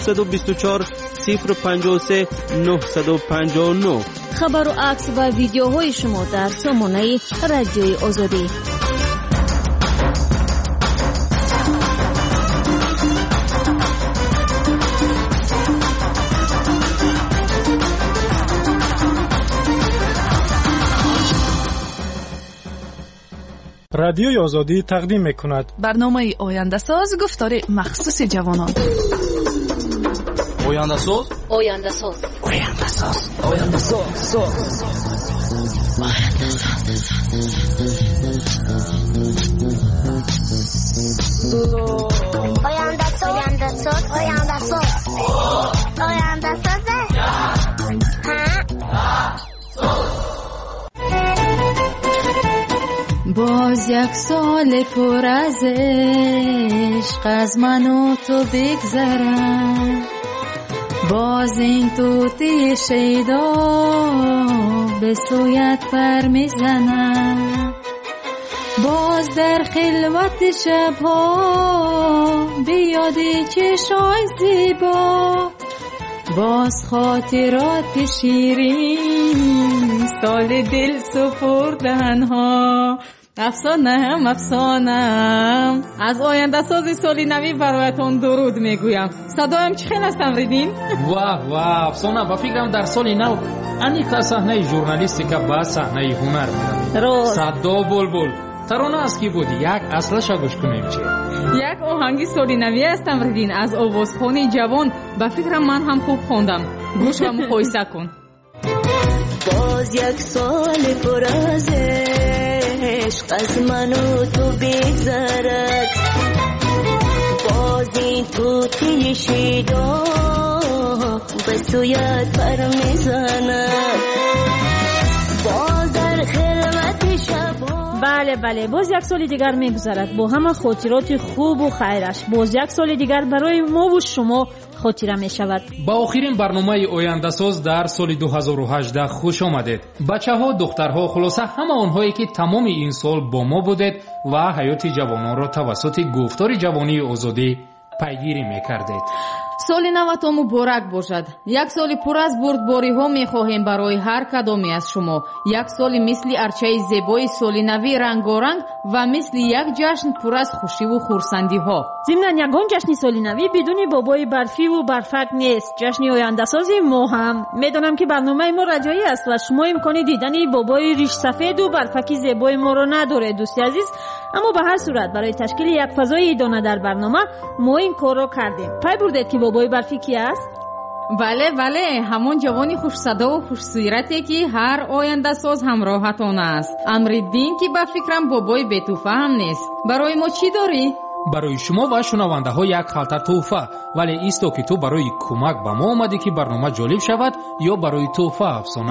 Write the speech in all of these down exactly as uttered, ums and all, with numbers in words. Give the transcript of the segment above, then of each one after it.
دو چهار صفر پنج سه نه پنج نه. خبر و عکس و ویدیوهای شما در سامانه رادیوی آزادی. رادیوی آزادی تقدیم می‌کند برنامه آینده ساز گفتار مخصوص جوانان. آینده ساز آینده ساز آینده ساز آینده ساز آینده ساز آینده ساز آینده ساز آینده ساز باز یک سال پر از عشق از من و تو بگذرم، باز این طوطی شیدا به سویت پر میزنم، باز در خلوت شبها بیادی چشای زیبا، باز خاطرات شیرین سال دل سپردن ها. افسانه‌ام افسانه‌ام از آینده سازی سالی نوی برایتون درود میگویم. صدایم چه خیلی است تمریدین؟ واه واه افسانه با فکرم در سال نو انیقا صحنه ژورنالیستیکا با صحنه هنر میاد. صدا بلبل ترانه است که بود یک اصلش گوش کنیم چه یک آهنگی سالی نوی است تمریدین از آوازخوانی جوان. با فکرم من هم خوب خوندم. گوش و مقایسه کن. باز یک سال پر از عشق از من و تو بگذرد، باز این طوطی شیدا به سویت پر میزند، باز در خلوت شبا. بله بله باز یک سال دیگر میگذرد با همه خاطرات خوب و خیرش. باز یک سال دیگر برای ما و شما خاطره می شود. با آخرین برنامه آینده ساز در سال دو هزار و هجده خوش آمدید. بچه ها، دخترها، خلاصه همه آنهایی که تمام این سال با ما بودید و حیات جوانان را توسط گفتار جوانی آزادی پیگیری می کردید. سال نوتان مبارک باشد. یک سال پر از بردباری ها می خواهیم برای هر کدامی از شما. یک سال مثل ارچه زیبای سال نوی رنگارنگ و مثل یک جشن پر از خوشی و خرسندی ها. ضمن یگان جشن سال نوی بدون بابای برفی و برفک نیست. جشن آینده سازی ما هم. میدونم که برنامه ما رادیویی است و شما امکانی دیدن بابای ریش سفید و برفکی زیبای ما رو نداره دوستی عزیز، اما به هر صورت برای تشکیل یک فضای ایدانه در برنامه ما این کار رو کردیم. پای بردید که بابای برفی کی است؟ بله بله همون جوانی خوش صدا و خوش سیرتی که هر آینده ساز همراهتان است. امریدین که با فکرم بابای بتوفه هم نیست. برای ما چی داری؟ برای شما و شنونده ها یک خالتر توفه، ولی ایستو که تو برای کمک با ما آمدی که برنامه جالب شود یا برای توفه افسانه؟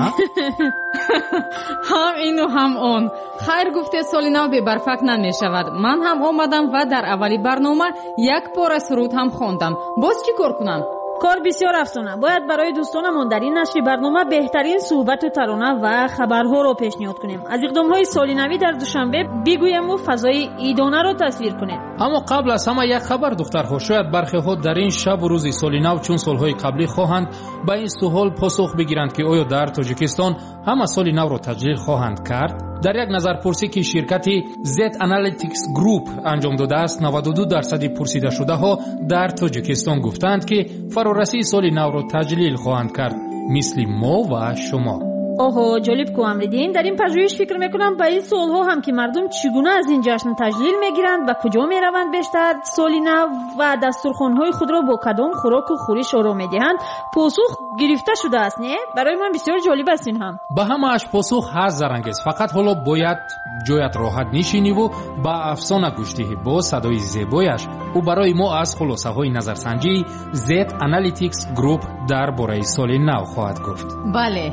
هم اینو هم اون. خیر گفته سال نو به برفک نمی شود. من هم آمدم و در اولی برنامه یک پاره سرود هم خوندم. باز چی کار کنم؟ کار بسیار افسانه. باید برای دوستانمون در این نشر برنامه بهترین صحبت و ترانه و خبرها رو پیشنهاد کنیم. از اقدام‌های سال نوی در دوشنبه بگویم و فضای ایدانه رو تصویر کنیم. اما قبل از همه یک خبر دخترها، شاید برخی ها در این شب و روز سال نو چون سالهای قبلی خواهند با این سوال پاسخ بگیرند که آیا در تاجیکستان همه سال نو رو تجلیل خواهند کرد. در یک نظرپرسی که شرکت زد انالیتیکس گروپ انجام داده است، نود و دو درصد پرسیده شده ها در تاجیکستان گفتند که فرارسی سال نو را تجلیل خواهند کرد، مثل ما و شما. اوه جالب که امریدین. در این پژوهش فکر میکنم با این سوال ها هم که مردم چگونه از این جشن تجلیل میگیرند و کجا میروند بیشتر سال نو و دسترخوان های خود را با کدام خوراک و خورش آرام میدهند پاسخ گرفته شده است. نه برای من بسیار جالب است این هم. با همه اش پاسخ هست زرنگیز. فقط حالا باید جایت راحت نشینی و با افسانه گوش دهی با صدای زیبایش. او برای ما از خلاصه های نظرسنجی زد انالیتیکس گروپ در باره سال نو خواهد گفت. بله.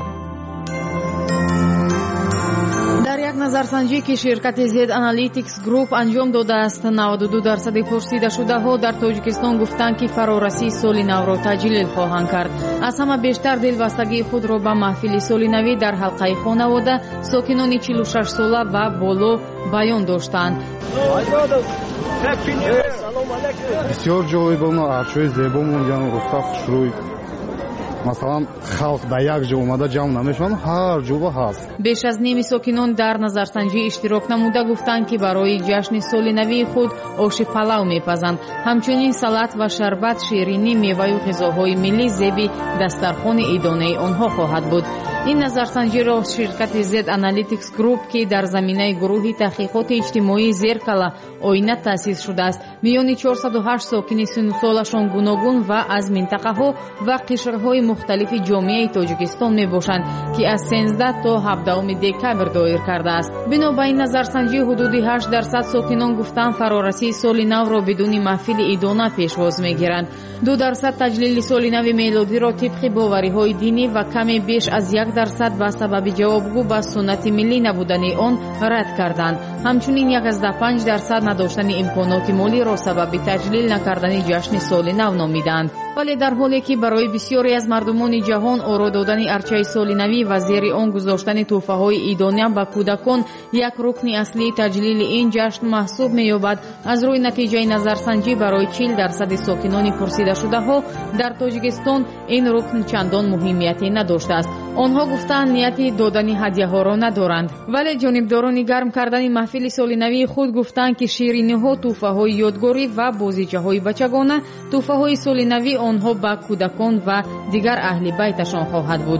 در یک نظرسنجی که شرکت زد انالیتیکس گروپ انجام داده است، نود و دو درصد پرسیده شده ها در تاجیکستان گفتند که فرارسی سال نو را تجلیل خواهند کرد. از همه بیشتر دلبستگی خود را به محفل سال نوی در حلقه خانواده ساکنان چهل و شش ساله و بالو بیان داشتند. бисёр ҷойбон арчҳои зебо мондан роста хушрӯй масалан халқ да як ҷо омада ҷамъ намешаванд, ҳар ҷоба ҳаст. беш аз ними сокинон дар назарсанҷӣ иштирок намуда гуфтанд ки барои ҷашни соли навии худ оши палав мепазанд. ҳамчунин салат ва шарбат, ширинӣ, меваю ғизоҳои миллӣ зеби дастархони идонаи онҳо хоҳад буд. ин назарсанҷиро ширкати Z Analytics Group ки дар заминаи гурӯҳи таҳқиқоти иҷтимоии Зеркала оина таъсис шудааст, миёни чорсаду ҳашт сокини синусолашон гуногун ва аз минтақаҳо ва қишрҳои мухталифи ҷомеаи Тоҷикистон мебошанд, ки аз сенздаҳ то ҳабдааҳуми декабр доир кардааст. бино ба ин назарсанҷӣ ҳудуди ҳашт дарсад сокинон гуфтанд фарорасии соли навро бидуни маҳфили идона пешвоз мегиранд. ду дарсад таҷлили соли нави мелодиро тибқи бовариҳои динӣ ва каме беш аз як дарсад ба сабаби ҷавобгӯ ба суннати миллӣ набудани он рад карданд. ҳамчунин яказдаҳ панҷ дарсад надоштани имконоти молиро сабаби таҷлил накардани ҷашни соли нав номиданд. вале дар ҳоле ки барои бисёре аз мардумони ҷаҳон оро додани арчаи соли навӣ ва зери он гузоштани тӯҳфаҳои идона ба кӯдакон як рукни аслии таҷлили ин ҷашн маҳсуб меёбад, аз рӯи натиҷаи назарсанҷӣ барои чил дарсади сокинони пурсидашудаҳо дар Тоҷикистон ин рукн чандон муҳимияте надоштааст. онҳо гуфтанд нияти додани ҳадияҳоро надоранд. вале ҷонибдорони гарм кардани маҳфили соли навии худ гуфтанд ки шириниҳо, тӯҳфаҳои ёдгорӣ ва бозичаҳои бачагона, тӯҳфаҳои соли навӣ онҳо ба кӯдакон ва дигар аҳли байташон хоҳад буд.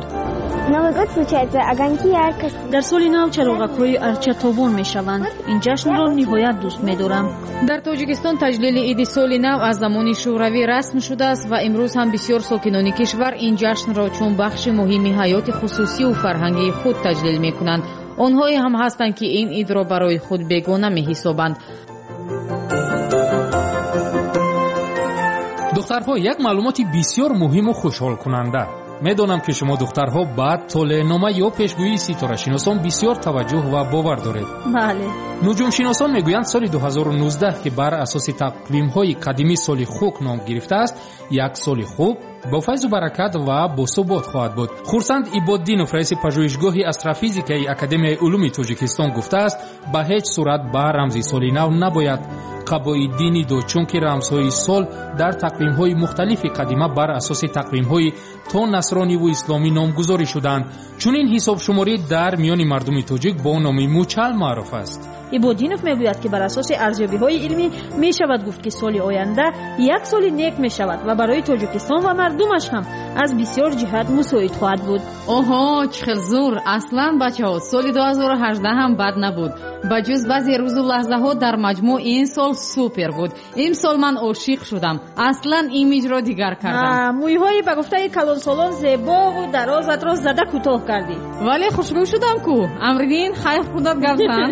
дар соли нав чароғакҳои арчатобон мешаванд. ин ҷашнро ниҳоят дӯст медорам. дар Тоҷикистон таҷлили иди соли нав аз замони шӯравӣ расм шудааст ва имрӯз ҳам бисёр сокинони кишвар ин ҷашнро чун бахши муҳими ҳаёти хусусию фарҳангии худ таҷлил мекунанд. онҳое ҳам ҳастанд ки ин идро барои худ бегона меҳисобанд. духтарҳо, як маълумоти бисёр муҳиму хушҳолкунанда. медонам ки шумо духтарҳо ба толеънома ё пешгӯии ситорашиносон бисёр таваҷҷӯҳ ва бовар доред. бале. нуҷумшиносон мегӯянд соли дуҳазору нуздаҳ ки бар асоси тақвимҳои қадимӣ соли хук ном гирифтааст, як соли хуб бо файзу баракат ва босубот хоҳад буд. хурсанд ибоддинов, раиси пажӯҳишгоҳи астрофизикаи Академияи улуми Тоҷикистон гуфтааст, ба ҳеҷ сурат ба рамзи соли нав набояд қабои динӣ дод, чунки рамзҳои сол дар тақвимҳои мухталифи қадима бар асоси тақвимҳои то насрониву исломӣ номгузорӣ шуданд. чунин ҳисобшуморӣ дар миёни мардуми тоҷик бо номи мучал маъруф аст. ибоддинов мегӯяд ки бар асоси арзёбиҳои илмӣ мешавад гуфт ки соли оянда як соли нек мешавад ва барои Тоҷикистон ва мардумаш ҳам аз бисёр ҷиҳат мусоид хоҳад буд. оҳо, чӣ хел зур! аслан бачаҳо, соли ду ҳазору ҳаждаҳ ҳам бад набуд. ба ҷуз баъзе рӯзу лаҳзаҳо дар маҷмӯъ ин сол супер буд. имсол ман ошиқ шудам. аслан имиҷро дигар кардам. мӯйҳои ба гуфтаи калонсолон зебову дарозатро зада кӯтоҳ кардӣ. вале хушрӯй шудам ку. амридин хайр худат гавзан.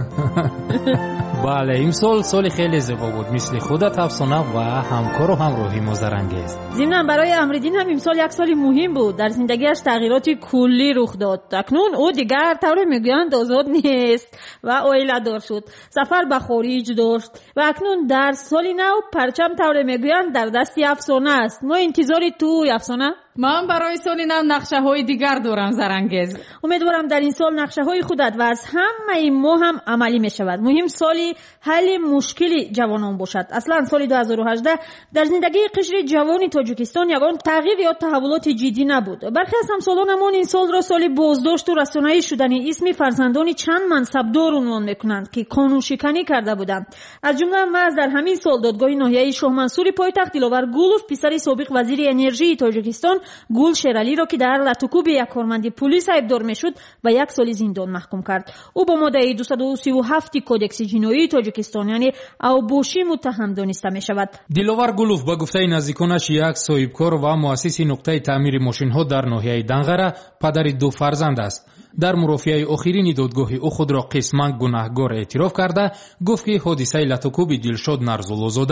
бале, имсол соли хеле зебо буд, мисли худат афсона ва ҳамкору ҳамроҳи мозарангез. зимнан барои амридин ҳам имсол як соли муҳим буд. дар зиндагиаш тағйироти куллӣ рух дод. акнун ӯ дигар тавре мегӯянд озод нест ва оиладор шуд. сафар ба хориҷ дошт ва акнун дар соли нав парчам тавре мегӯянд дар дасти афсона аст. мо интизори туй, афсона. ман барои соли нав нақшаҳои дигар дорам, зарангез. умедворам дар ин сол нақшаҳои худат ва аз ҳамаи мо ҳам амалӣ мешавад. муҳим соли ҳалли мушкили ҷавонон бошад. аслан соли ду ҳазору ҳаждаҳ дар зиндагии қишри ҷавони Тоҷикистон ягон тағйир ё таҳаввулоти ҷиддӣ набуд. бархе аз ҳамсолонамон ин солро соли боздошту расонаӣ шудани исми фарзандони чанд мансабдор унвон мекунанд ки қонуншиканӣ карда буданд. аз ҷумла маз дар ҳамин сол додгоҳи ноҳияи шоҳмансури пойтахт диловар Гулов, писари собиқ вазири энержии Тоҷикистон Гул Шералиро ки дар латукуби як корманди пулис айбдор мешуд ба як соли зиндон маҳкум кард. ӯ бо моддаи дусаду сиву ҳафти кодекси ҷиноии Тоҷикистон яъне авбошӣ муттаҳам дониста мешавад. диловар Гулов ба гуфтаи наздиконаш як соҳибкор ва муассиси нуқтаи таъмири мошинҳо дар ноҳияи Данғара, падари ду фарзанд аст. дар мурофиаи охирини додгоҳи ӯ худро қисман гунаҳгор эътироф карда гуфт ки ҳодисаи латукуби Дилшод Нарзуллозода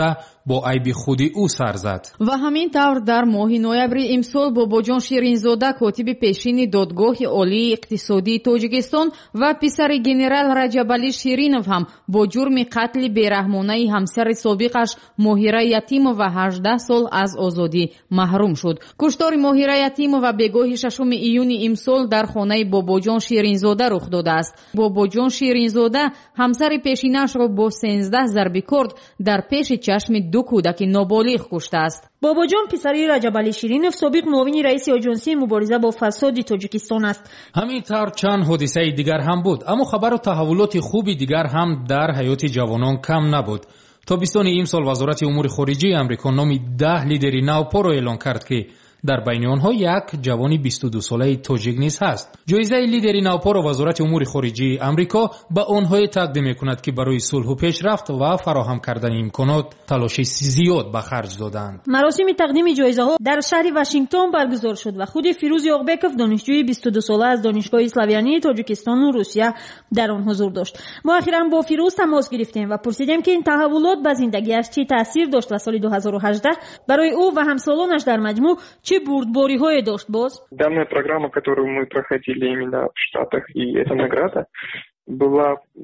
با عیب خودی او سر زد. و همین طور در ماه نوامبر امسال باباجان شیرینزاده کاتب پیشین دادگاه عالی اقتصادی تاجیکستان و پسر گنرال رجبعلی شیرینов هم با جرم قتل بیرحمانه همسر سابقش ماهره یتیمова هجده سال از آزادی محروم شد. کشتار ماهره یتیمova بگاه ششم ایون امسال در خانه باباجان شیرینزاده رخ داده است. باباجان شیرینزاده همسر پیشینش را با سیزده ضرب کورد در پیش چشم دو کودک نابالغ کشته است. باباجان پسری رجبعلی شیرینov سابق معاون رئیس آژانسی مبارزه با فساد تاجیکستان است. همین طور چند حادثه دیگر هم بود، اما خبر و تحولات خوبی دیگر هم در حیات جوانان کم نبود. تابستان امسال وزارت امور خارجه امریکا نامی ده لیدری نوپا را اعلان کرد که در بین آنها یک جوانی بیست و دو ساله تاجیک نیز هست. جایزه لیدری نوپا را وزارت امور خارجه امریکا به آنها تقدیم می‌کند که برای صلح و پیشرفت و فراهم کردن امکانات تلاش زیاد به خرج دادند. مراسم تقدیم جایزه‌ها در شهر واشنگتن برگزار شد و خود فیروز یاغبکov دانشجوی بیست و دو ساله از دانشگاه اسلاویانی تاجیکستان و روسیه در آن حضور داشت. ما اخیراً با فیروز تماس گرفتیم و پرسیدیم که این تحولات به زندگیش چه تاثیر داشت و سال دو هزار و هجده برای او و همسالانش در مجموع چه بردباری‌های داشت. باز данная программа, которую мы проходили именно в Штатах, и эта награда была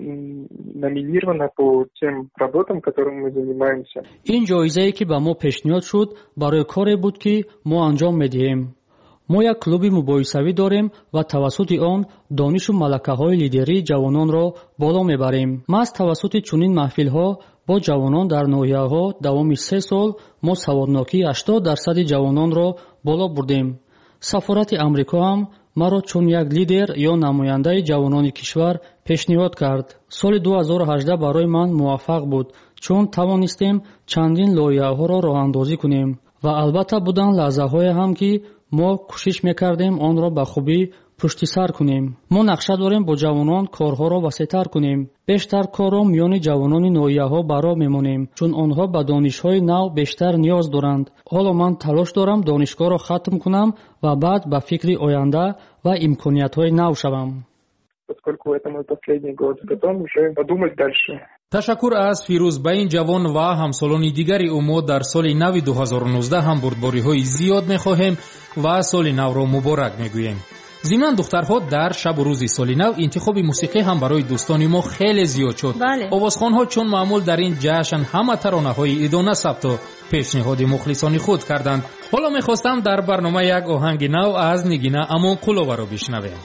номинирована по тем работам, которыми мы занимаемся. این جایزه‌ای که به ما پیشنهاد شد برای کاری بود که ما انجام می‌دهیم. ما یک کلوب مباحثه‌ای داریم و توسط آن دانش و ملکه‌های لیدری جوانان را بالا می‌بریم. ما از توسط چنین محفل‌ها با جوانان در ناحیه‌ها دوام سه سال ما سوادناکی هشتاد درصد جوانان را بالا بردیم. سفارت امریکا هم مرا چون یک لیدر یا نماینده جوانان کشور پیشنهاد کرد. سال دو هزار و هجده برای من موفق بود چون توانستیم چندین لایحه‌ها را راه‌اندازی کنیم و البته بودن لحظه‌های هم که ما کوشش می‌کردیم آن را به خوبی پشت سر کنیم. ما نقشه داریم با جوانان کارها را وسیع‌تر کنیم. بیشتر کار را میان جوانان نوعیه‌ها برا میمونیم چون آنها به دانش‌های نو بیشتر نیاز دارند. حالا من تلاش دارم دانشگاه را ختم کنم و بعد به فکر آینده و امکانیت‌های نو شوم. Поскольку это мой последний год, готов уже подумать дальше. تشکر از فیروز. به این جوان و همسالان دیگری او در سال نو دو هزار و نوزده هم بردباری‌های زیاد می‌خواهیم و سال نو را مبارک می‌گوییم. ضمن دخترها در شب و روز سال نو انتخاب موسیقی هم برای دوستان ما خیلی زیاد شد. بله. آوازخوان‌ها چون معمول در این جشن همه ترانه‌های ادانه ثبت و پیشنهاد مخلصان خود کردند. حالا می‌خواستم در برنامه یک آهنگ نو از نگینه امان قلوبه را بشنویم.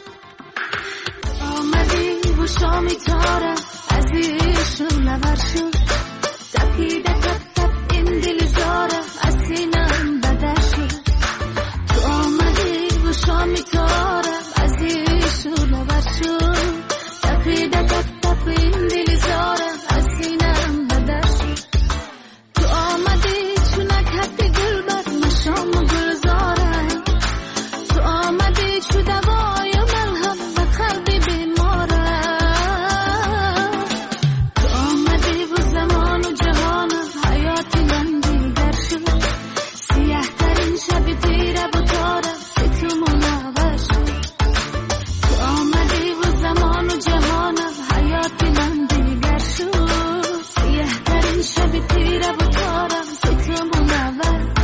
آمدی و شامی تاره عزیزشون نورشون تپیده تپ تپ این دل زاره از سینم بدشون تو آمدی و شامی تاره عزیزشون نورشون تپیده تپ تپ این دل زاره از سینم بدشون تو آمدی چونک حتی گل بر مشام و گل زاره تو آمدی چو دوای ملهم و قلبی بیماره تو آمدی و زمان و جهان حیاتی من دیگر شد سیاه ترین شب تیره و تاره سی تو منور شد تو آمدی و زمان و جهان حیاتی من دیگر شد سیاه ترین شب تیره و تاره سی تو منور شد.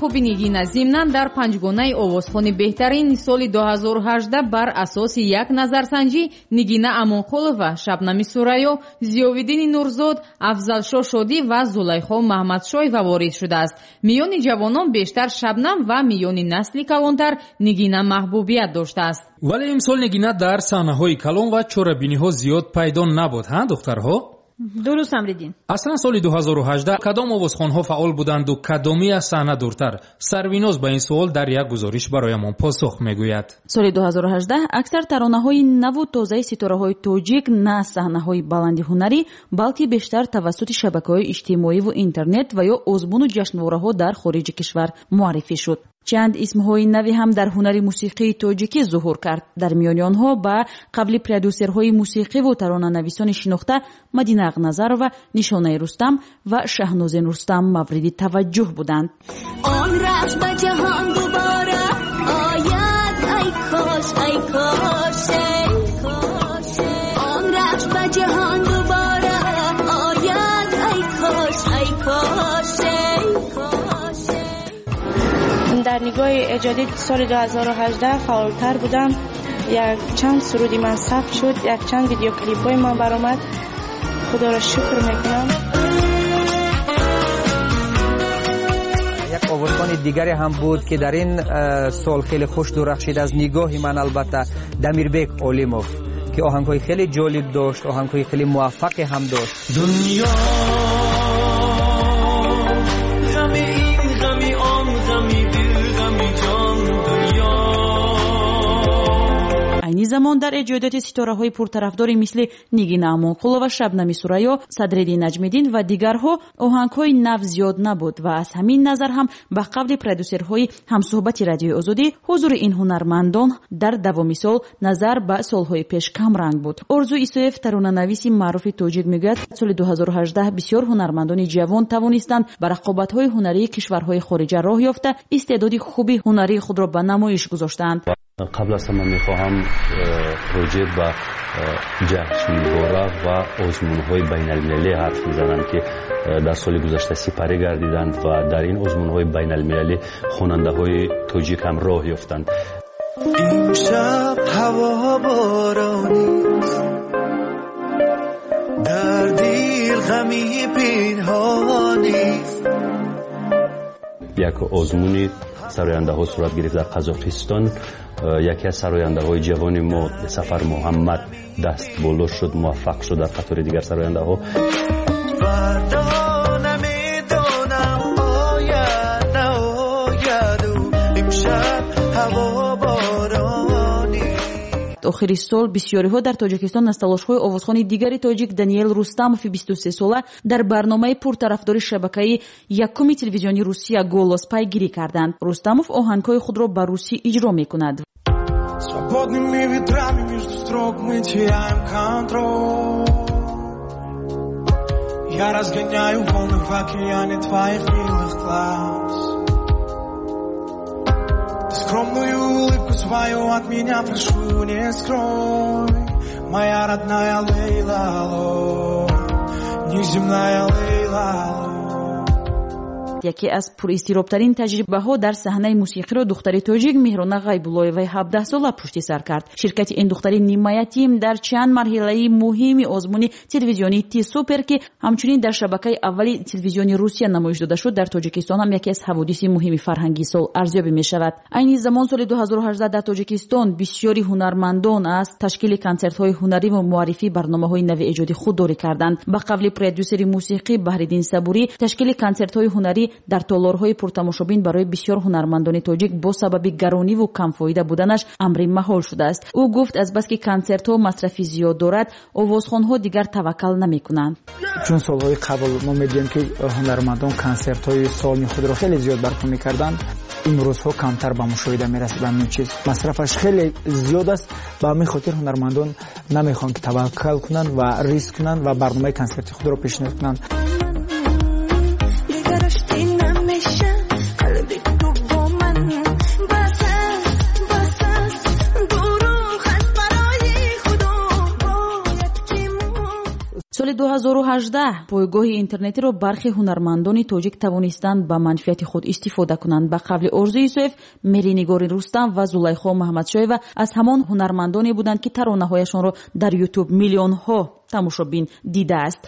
маҳбуби нигина зимнан дар панҷгонаи овозхони беҳтарин соли ду ҳазору ҳаждаҳ бар асоси як назарсанҷӣ нигина амонқулова, шабнами сурайё, зиёвиддини нурзод, афзалшо шодӣ ва зулайхо маҳмадшоева ворид шудааст. миёни ҷавонон бештар шабнам ва миёни насли калонтар нигина маҳбубият доштааст. вале имсол нигина дар саҳнаҳои калон ва чорабиниҳо зиёд пайдо набуд, ҳа духтарҳо? дуруст амридин. аслан соли ду ҳазору ҳаждаҳ кадом овозхонҳо фаъол буданду кадоми аз саҳна дуртар? Сарвиноз ба ин суол дар як гузориш бароямон посух мегӯяд. соли ду ҳазору ҳаждаҳ аксар таронаҳои наву тозаи ситораҳои тоҷик на саҳнаҳои баланди ҳунарӣ, балки бештар тавассути шабакаҳои иҷтимоӣ ва интернет ва ё озмуну ҷашнвораҳо дар хориҷи кишвар муаррифӣ шуд. чанд исмҳои нави ҳам дар ҳунари мусиқии тоҷикӣ зуҳур кард. дар миёни онҳо ба қабли продюсерҳои мусиқиву таронанависони шинохта Мадина Ағназарова, Нишонаи Рустам ва Шаҳнозин Рустам мавриди таваҷҷӯҳ буданд. Он рахш ба ҷаҳон дубора ояд, ай кош, ай кош, ай кош. Он рахш ба ҷаҳон дубора ояд, ай кош, ай кош, ай кош. در نگاه ایجادی سال دو هزار و هجده فعالتر بودم. یک چند سرودی من ثبت شد، یک چند ویدیو کلیپ های من برآمد. خدا را شکر میکنم. یک آوازخوان دیگری هم بود که در این سال خیلی خوش درخشید از نگاه من، البته دمیربک علیموف که آهنگ‌های خیلی جالب داشت، آهنگ‌های خیلی موفقی هم داشت. دنیا غمی این غمی آن غمی دل غمی جان دنیا. айни замон дар эҷодиёти ситораҳои пуртарафдори мисли Нигина Амонқулова, Шабнами Сурайё, Садриди Наҷмиддин ва дигарҳо оҳангҳои нав зиёд набуд ва аз ҳамин назар ҳам ба қавли продюсерҳои ҳамсӯҳбати Радиои Озодӣ ҳузури ин ҳунармандон дар давоми сол назар ба солҳои пеш камранг буд. Орзу Исоев, таронанависи маъруфи тоҷик, мегӯяд соли ду ҳазору ҳаждаҳ бисёр ҳунармандони ҷавон тавонистанд ба рақобатҳои ҳунарии кишварҳои хориҷа роҳ ёфта истеъдоди хуби ҳунарии худро ба намоиш гузоштаанд. قبل از همه میخواهم راجع به جشنواره و آزمون‌های بین‌المللی حرف بزنم که در سال گذشته سپری گردیدند و در این آزمون‌های بین‌المللی خواننده‌های تاجیک هم راه یافتند. امشب هوا بارانی در دل غمی پنهانی. یک آزمونی سراینده ها صورت گرفت در قزاقستان. یکی از سراینده های جوان ما سفر محمد دست بالا شد، موفق شد در قطار دیگر سراینده ها. охири сол бисёриҳо дар тоҷикистон аз талошҳои овозхони дигари тоҷик Даниэл Рустамови бисту се сола дар барномаи пуртарафдори шабакаи якуми телевизиони Русия «Голос» пайгирӣ карданд. Рустамов оҳангҳои худро ба русӣ иҷро мекунад. Свободными ветрами между строк мы теряем контроль. Я разгоняю волны в океане твоих милых глаз. Скромную улыбку свою от меня прошу не скрой, моя родная Лейла, неземная Лейла. яке аз пуристиробтарин таҷрибаҳо дар саҳнаи мусиқиро духтари тоҷик Меҳрона Ғайбуллоеваи ҳабдаҳ сола пушти сар кард. Ширкати ин духтари нимаятим дар чанд марҳилаи муҳими озмуни телевизионии Ти Супер ки ҳамчунин дар шабакаи аввали телевизиони Русия намоиш дода шуд, дар Тоҷикистон ҳам яке аз ҳаводиси муҳими фарҳангии сол арзёбӣ мешавад. Айни замон соли ду ҳазору ҳаждаҳ дар Тоҷикистон бисёри ҳунармандон аз ташкили консертҳои ҳунарӣ ва муаррифии барномаҳои нави эҷоди худдорӣ карданд. Ба қавли продюсери мусиқӣ Баҳриддин Сабурӣ, ташкили консертҳои ҳунарӣ дар толорҳои пуртамошобин барои бисёр ҳунармандони тоҷик бо сабаби гарониву камфоида буданаш амри маҳол шудааст. Ӯ гуфт аз баски консертҳо масрафи зиёд дорад, овозхонҳо дигар таваккал намекунанд. чун солҳои қабл мо медиҳем ки ҳунармандон консертҳои солни худро хеле зиёд барпо мекарданд. имрӯзҳо камтар ба мушоҳида мерасад ҳамин чиз. масрафаш хеле зиёд аст. ба ҳамин хотир ҳунармандон намехоҳанд ки таваккал кунанд ва риск кунанд ва барномаи консерти худро пешниҳод кунанд. соли دو ҳазору ҳаждаҳ пойгоҳи интернетиро бархи ҳунармандони тоҷик тавонистанд ба манфиати худ истифода кунанд. Ба қавли Орзу Исоев, Меринигори Рустам ва Зулайхо Маҳмадшоева аз ҳамон ҳунармандоне буданд ки таронаҳояшонро дар YouTube миллионҳо тамошобин дидааст.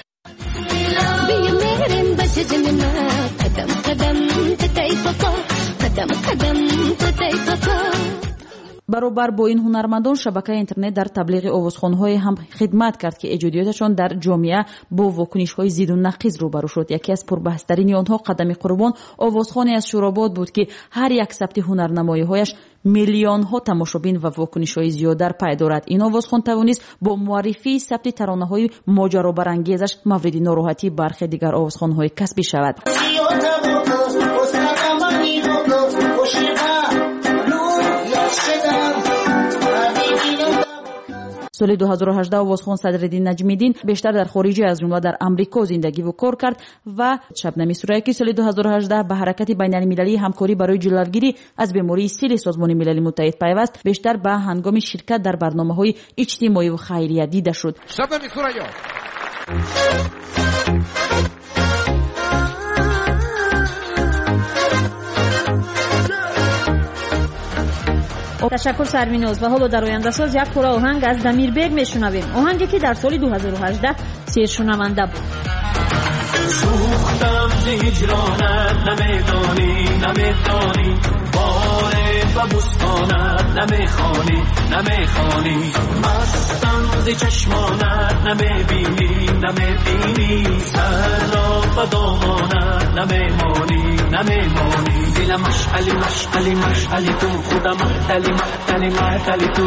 баробар бо ин ҳунармандон шабакаи интернет дар таблиғи овозхонҳое ҳам хидмат кард ки эҷодиёташон дар ҷомеа бо вокунишҳои зидду нақиз рӯбарӯ шуд. яке аз пурбаҳстарини онҳо Қадами Қурбон овозхоне аз Шӯробод буд ки ҳар як сабти ҳунарнамоиҳояш миллионҳо тамошобин ва вокунишҳои зиёдар пай дорад. ин овозхон тавонист бо муаррифии сабти таронаҳои моҷаробарангезаш мавриди нороҳатии бархе дигар овозхонҳои касбӣ шавад. соли ду ҳазору ҳаждаҳ овозхон Садриддин Наҷмиддин бештар дар хориҷи аз ҷумла дар Амрико зиндагиву кор кард ва Шабнами Сурайякӣ соли ду ҳазору ҳаждаҳ ба ҳаракати байналмилалии ҳамкорӣ барои ҷилавгирӣ аз бемории сили Созмони Милали Муттаҳид пайваст бештар ба ҳангоми ширкат дар барномаҳои иҷтимоиву хайрия дида шуд. Шабнами Сурайё ташаккур Сарвиноз. ва ҳоло дар ояндасоз як пора оҳанг аз Дамирбек мешунавем, оҳанге ки дар соли ду ҳазору ҳаждаҳ сершунаванда буд. سوختم ز هجرانت نمیدانی نمیدانی باره و بستانت نمیخوانی نمیخوانی مستم ز چشمانت نمیبینی نمیبینی سرا و دامانت نمیمانی نمیمانی دل مشعلی مشعلی مشعلی تو خودم محتلی محتلی محتلی تو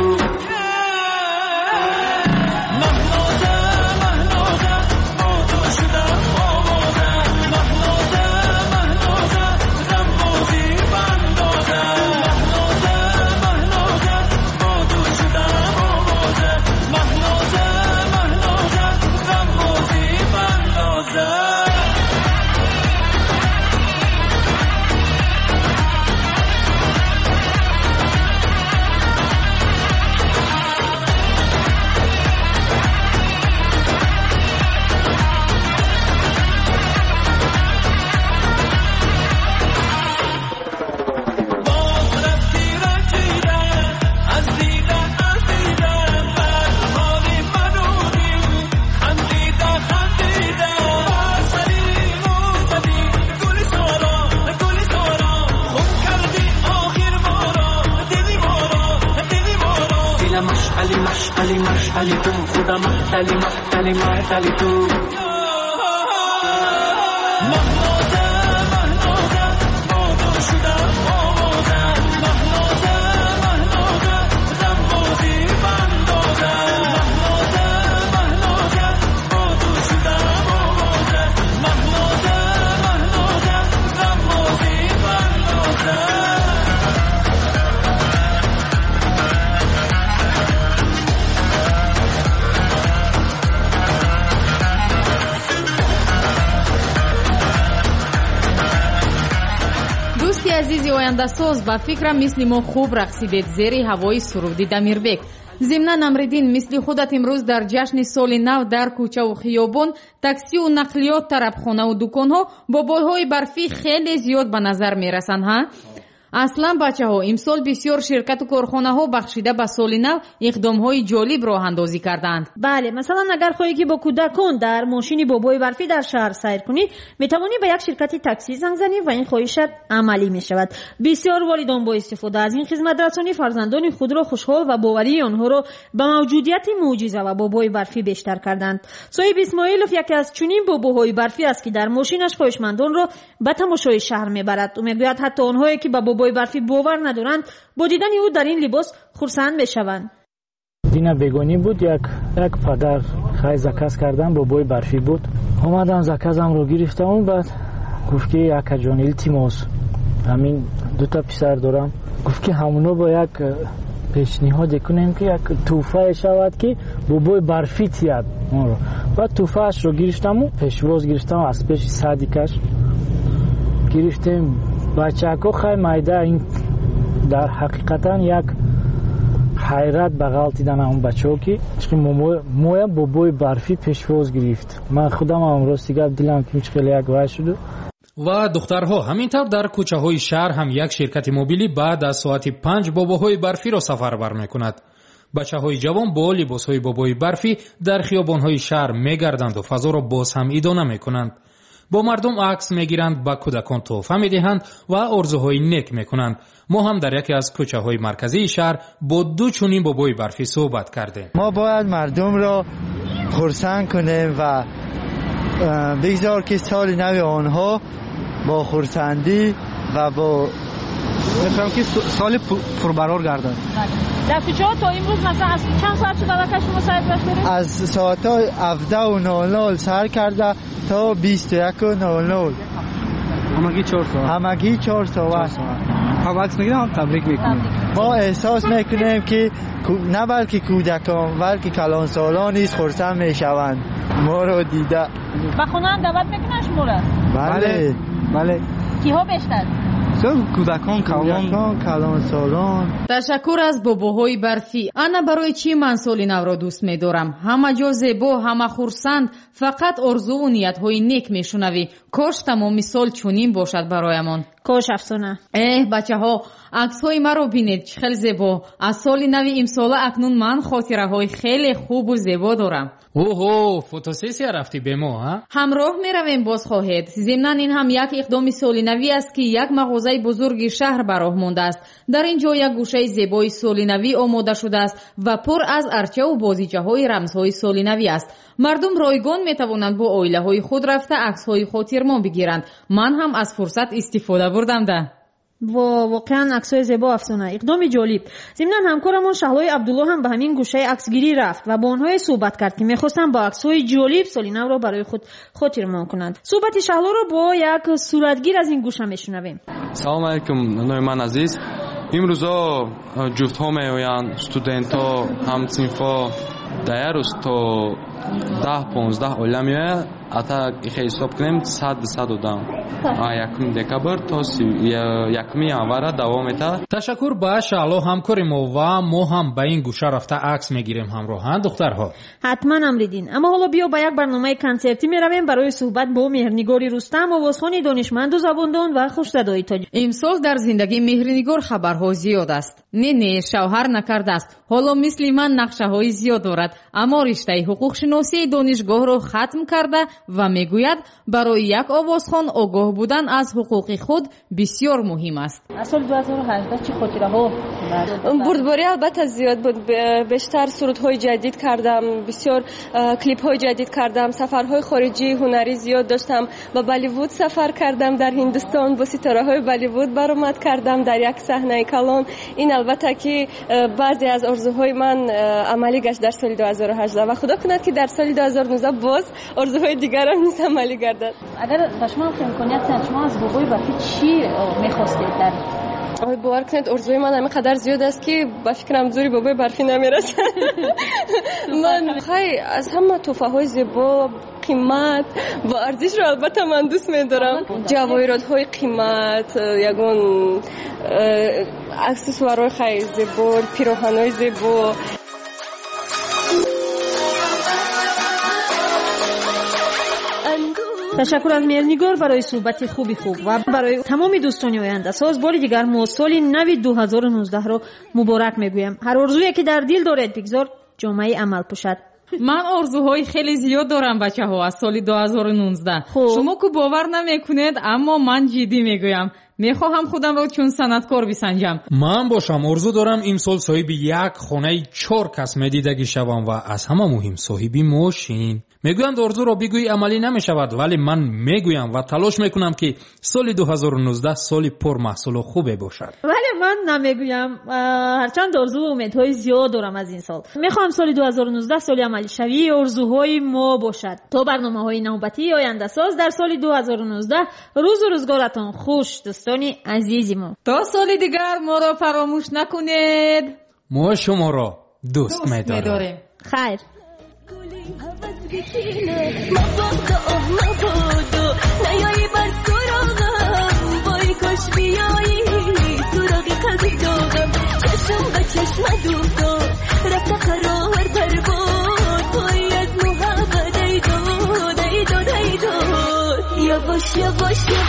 مشعلی مشعلی مشعلی تو خودم محتلی محتلی محتلی تو азизи ояндасоз ба фикрам мисли мо хуб рақсидед зери ҳавои суруди Дамирбек. зимнан Амриддин мисли худат имрӯз дар ҷашни соли нав дар кӯчаву хиёбон, таксию нақлиёт, тарабхонаву дуконҳо бо бойҳои барфӣ хеле зиёд ба назар мерасанд. ҳа аслан бачаҳо, имсол бисёр ширкату корхонаҳо бахшида ба соли нав иқдомҳои ҷолиб роҳандозӣ карданд. бале, масалан агар хоҳӣ ки бо кӯдакон дар мошини бобои барфӣ дар шаҳр сайр кунӣ, метавонӣ ба як ширкати таксӣ занг занӣ ва ин хоҳишат амалӣ мешавад. бисёр волидон бо истифода аз ин хизматрасонӣ фарзандони худро хушҳол ва боварии онҳоро ба мавҷудияти мӯъҷиза ва бобои барфӣ бештар карданд. соҳиб Исмоилов яке аз чунин бобоҳои барфӣ аст ки дар мошинаш хоҳишмандонро ба тамошои шаҳр мебарад. ӯ мегӯяд ҳатто онҳое ки ба бобои барфӣ бовар надоранд бо дидани ӯ дар ин либос хурсанд мешаванд. дина бегонӣ буд. як як падар хай заказ кардан бобои барфӣ буд. омадам заказамро гирифтам. баъд гуфт ки акаҷон илтимос, ҳамин дута писар дорам. гуфт ки ҳамуно бо як пешниҳоде кунем ки як тӯҳфае шавад ки бобои барфӣ тияд онро. баъд тӯҳфаашро гирифтаму пешвоз гирифтам. аз пеши садикаш гирифтем. бачаҳо хай майда, ин дар ҳақиқатан як حیرت بغل دیدن اون بچه‌ها که چقدر مویم بابای برفی پیشواز گرفت. من خودم امروز دیگه دلم که خیلی اگوار شد. و دخترها همینطور در کوچه های شهر هم یک شرکت موبیلی بعد از ساعت پنج باباهای برفی را سفر بر میکند. بچه های جوان با لباس های بابای برفی در خیابان های شهر میگردند و فضا را باز هم ادامه میکنند. با مردم عکس میگیرند، با کودکان تحفه میدهند و آرزوهای نیک میکنند. ما هم در یکی از کوچه های مرکزی شهر با دو چنین بابای برفی صحبت کردیم. ما باید مردم را خرسند کنیم و بگذار که سال نو آنها با خرسندی و با میخوام که سال پربرار گردد. در کوچه ها تا امروز مثلا از چند ساعت شده و کشف مساعد باش بریم؟ از ساعت هفده و نود و نود سر کرده تا بیست و یک و نود و نود. همگی چهار ساعت. همگی چهار ساعت. هم عکس میگیریم هم تبریک میکنیم. ما احساس میکنیم که نه بلکه کودکان بلکه کلان سالان نیز خرسند میشوند ما رو دیده. و خونه هم دعوت میکنن شما را؟ بله بله. کیها بیشتر؟ کودکان کلان کلان سالان. تشکر از باباهای برفی. انا برای چی من سال نو را دوست می‌دارم؟ همه جا زیبا، همه خرسند، فقط آرزو و نیت‌های نیک میشنوی. کاش تمام سال چنین باشد برایمان. کاش افسانه. اه بچه‌ها، عکس‌های مرا ببینید، خیلی زیبا. از سال نو امسال اکنون من خاطره‌های خیلی خوب و زیبا دارم. اوه فوتوسسیا رفتی به ما ها؟ همراه میرویم باز خواهید. ضمناً این هم یک اقدام سال نوی است که یک مغازه بزرگ شهر براه مانده است. در اینجا یک گوشه زیبای سال نوی آماده شده است و پر از ارچه و بازیچه‌های رمزهای سال نوی است. مردم رایگان میتوانند با عائله‌های خود رفته عکس‌های خاطرمان بگیرند. من هم از فرصت استفاده بردم ده. وا واقعا عکسای زیبا افسانه، اقدام جالب. ضمناً همکارمون شهلای عبدالله هم به همین گوشه عکسگیری رفت و با آنها صحبت کرد که می‌خواستن با عکسای جالب سال نو را برای خود خاطرمان کنند. صحبت شهلا را با یک صورتگیر از این گوشه میشنویم. سلام علیکم نویمان عزیز. امروزا جفت‌ها میآیند، استودنت‌ها، هم‌صنفا در روز تا ده پانزده عالم میآید. اتا حساب کنیم صد صد و دهم یکم دکبر تا یکم ینور دوام میده. تشکر به شعلا همکار ما و ما هم به این گوشه رفته عکس میگیریم همراهان دخترها. حتما امریدین. اما حالا بیا به یک برنامه کنسرتی میرویم برای صحبت با مهرنگار رستم، آوازخوان دانشمند و زباندان و خوش‌صدای تاجیک. امسال در زندگی مهرنگار خبرها زیاد است. نه نه شوهر نکرده است. حالا مثل من نقشه‌های زیاد دارد، اما رشته حقوق شناسی دانشگاه را ختم کرده و میگوید برای یک آوازخوان آگاه بودن از حقوق خود بسیار مهم است. از سال دو هزار و هجده چه خاطره‌ها؟ بردباری البته زیاد بود. بیشتر سرودهای جدید کردم، بسیار کلیپ‌های جدید کردم، سفرهای خارجی هنری زیاد داشتم. با بالیوود سفر کردم، در هندوستان با ستاره‌های بالیوود برآمد کردم در یک صحنه کلان. این البته که بعضی از آرزوهای من عملی گشت در سال دو هزار و هجده و خدا کند که در سال دو هزار و نوزده باز آرزوهای دیگرم نیست عملی گردد. اگر شما امکانیت شما از بابای برفی چی می‌خواستید در آهای باور کنید آرزوی من همینقدر زیاد است که با فکرم زوری بابای برفی نمیرسه. من خیلی از همه تحفه‌های زیبا قیمت و ارزش رو البته من دوست می‌دارم. جواهرات‌های قیمت، یگون اکسسوارهای خیلی زیبا، پیراهن‌های زیبا. تشکر از مهرنگار برای صحبت خوبی خوب و برای تمام دوستان آینده ساز. بار دیگر ما سال نو دو هزار و نوزده رو مبارک میگویم. هر آرزویی که در دل دارید بگذار جامعه عمل پوشد. من آرزوهای خیلی زیاد دارم بچه‌ها از سال دو هزار و نوزده. شما که باور نمیکنید اما من جدی میگویم. میخواهم خودم رو چون صنعتکار بسنجم. من باشم آرزو دارم امسال صاحب یک خانه چهار کس دیدگی شوم و از همه مهم صاحب ماشین. میگویند آرزو را بگویی عملی نمیشود، ولی من میگویم و تلاش میکنم که سال دو هزار و نوزده سال پر محصول و خوبه باشد. ولی من نمیگویم، هرچند آرزو و امیدهای زیاد دارم از این سال. میخوام سال دو هزار و نوزده سال عملی شوی آرزوهای ما باشد. تا برنامه‌های نوبتی آینده ساز در سال دو هزار و نوزده روز و روزگارتان خوش دوستانی عزیزی ما. تا سال دیگر ما را فراموش نکنید. ما شما را دوست می‌داریم. خیر. مبادا مبادا نیایی بر سراغم وای کاش بیایی سراغ قلبی داغم چشم به چشم دوستم باشه باشه